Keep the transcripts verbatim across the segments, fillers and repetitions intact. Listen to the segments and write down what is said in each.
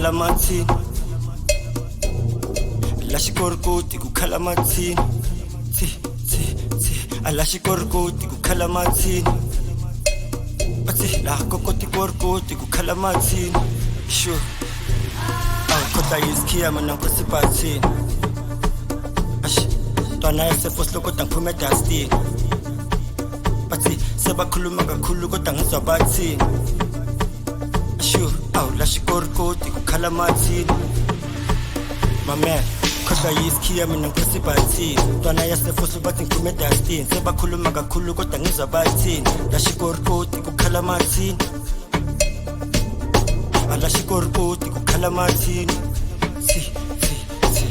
Kalamatin Lashikorkoti ku Kalamatin Ti ti ti Alashikorkoti ku Kalamatin Ati la kokoti korkoti ku Kalamatin Sure Ang kota yizkia manang kusipati Ash Twana yase foslo kotang pumedasti Ati seba kuluma kakhulu kodwa ngizwa bathi Sure aw lashikorkoti ku Kalamatin My man Kodwa yizkia mina kusipati Twana yase foslo bathi ngipumedasti seba kuluma kakhulu kodwa ngizwa bathi Lashikorkoti ku Kalamatin Alashikorkoti ku Kalamatin Si si si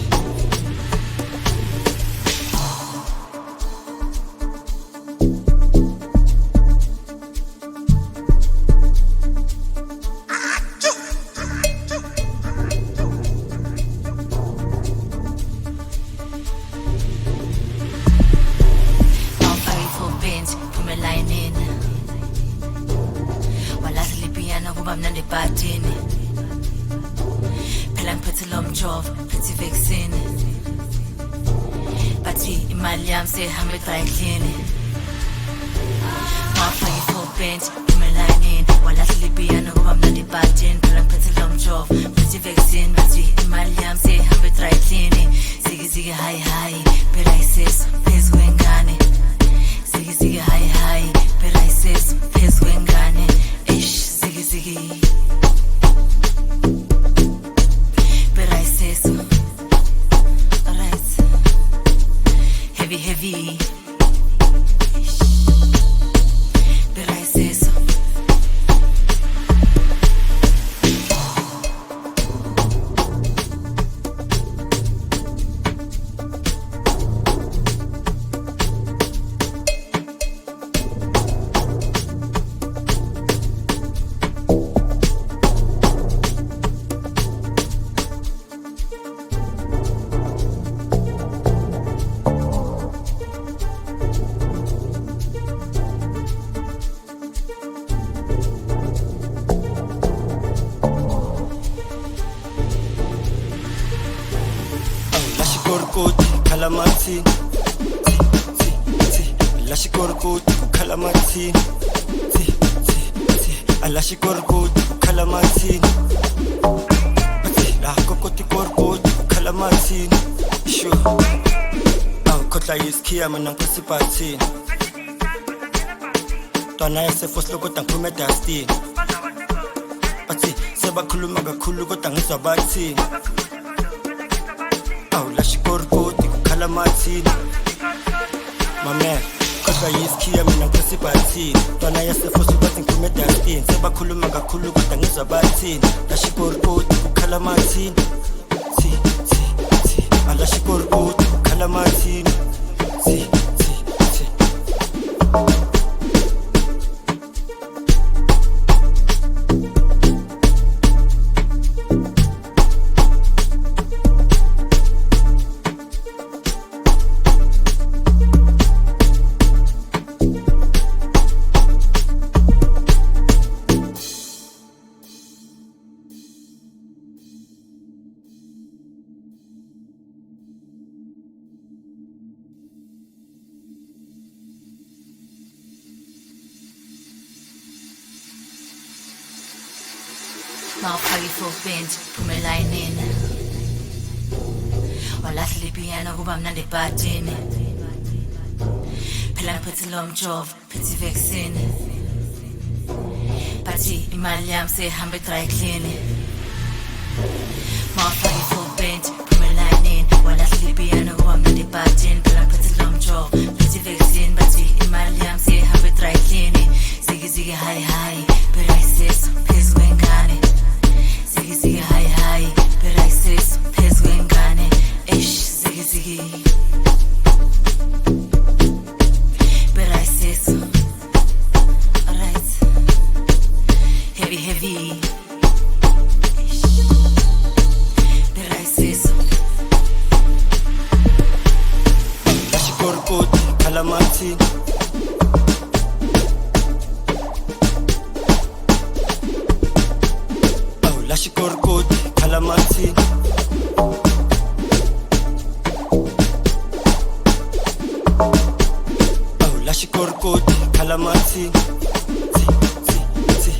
Mnandi batini phela ngiphethe lo mjovo phethe vaccine bathi imali yami sehambe dry clean mafaki for bench umelayini walahla libiyana ngoba mnandi batini phela ngiphethe lo mjovo phethe vaccine bathi imali yami sehambe dry clean ziki ziki high high phela iseso phezu kwengane ziki ziki high high phela iseso phezu kwengane Ziggy ziggy, but I say so. Alright, heavy heavy, but I say so. Lashikorkoti Kalamatin Ti ti ti Lashikorkoti ku Kalamatin Ti ti ti Alashikorkoti ku Kalamatin Ati la kokoti korkoti ku Kalamatin Sure Ang kotla yizkia manang kusipati Twana yase foslo kodwa ngipumedasti Ati seba khuluma kakhulu kodwa ngizwa bathi Aw lashikorkoti ku Kalamatin My man Kodwa yizkia mina kusipati Twana yase foslo bathi ngipumedasti seba khuluma kakhulu kodwa ngizwa bathi Lashikorkoti ku Kalamatin Si si si Alashikorkoti ku Kalamatin Si si si Mawufaki for bench phumelayinini walahla libiyana kuba mnandi batini phela ngiphethe lo mjovo phethe vaccine bathi imali yami sehambe dry clean Mawufaki for bench phumelayinini walahla libiyana kuba mnandi batini phela ngiphethe lo mjovo phethe vaccine bathi imali yami sehambe dry clean ziki ziki high high phela iseso phezu kwengane Ziggy ziggy high high, but I say so phezu kwengane Eish ziggy ziggy, but I say so. Alright, heavy heavy, Oh, la shikorkoti khala matsini. Tsi, tsi, tsi.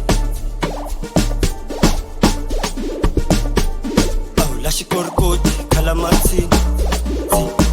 Oh, la shikorkoti khala matsini. Tsi.